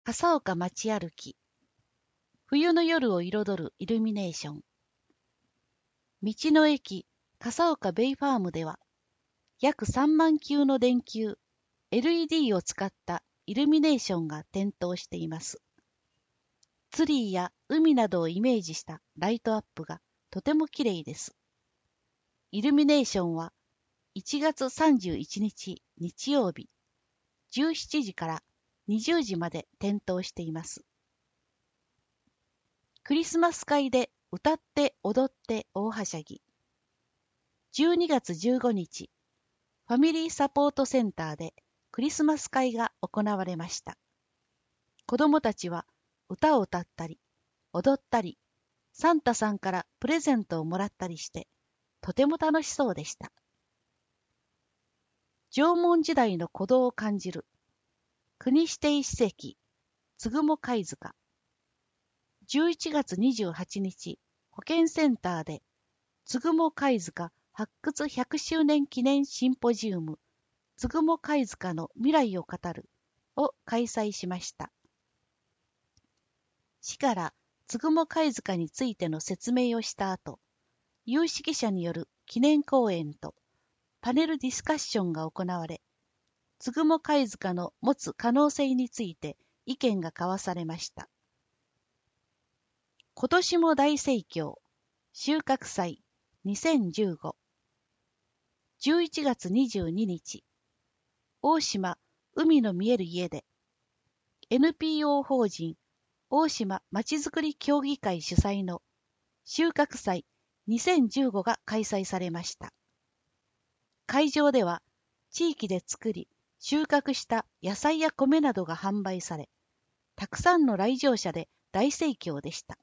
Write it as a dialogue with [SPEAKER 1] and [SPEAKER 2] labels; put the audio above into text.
[SPEAKER 1] 笠岡街歩き。冬の夜を彩るイルミネーション。道の駅笠岡ベイファームでは、約3万球の電球 LED を使ったイルミネーションが点灯しています。ツリーや海などをイメージしたライトアップがとても綺麗です。イルミネーションは1月31日日曜日17時から20時まで点灯しています。クリスマス会で歌って踊って大はしゃぎ。12月15日、ファミリーサポートセンターでクリスマス会が行われました。子どもたちは歌を歌ったり、踊ったり、サンタさんからプレゼントをもらったりして、とても楽しそうでした。縄文時代の鼓動を感じる国指定史跡、つぐも貝塚。11月28日、保健センターで、つぐも貝塚発掘100周年記念シンポジウム、つぐも貝塚の未来を語るを開催しました。市からつぐも貝塚についての説明をした後、有識者による記念講演とパネルディスカッションが行われ、つぐも貝塚の持つ可能性について意見が交わされました。今年も大盛況、収穫祭2015。11月22日、大島海の見える家で、NPO 法人大島まちづくり協議会主催の収穫祭2015が開催されました。会場では、地域で作り、収穫した野菜や米などが販売され、たくさんの来場者で大盛況でした。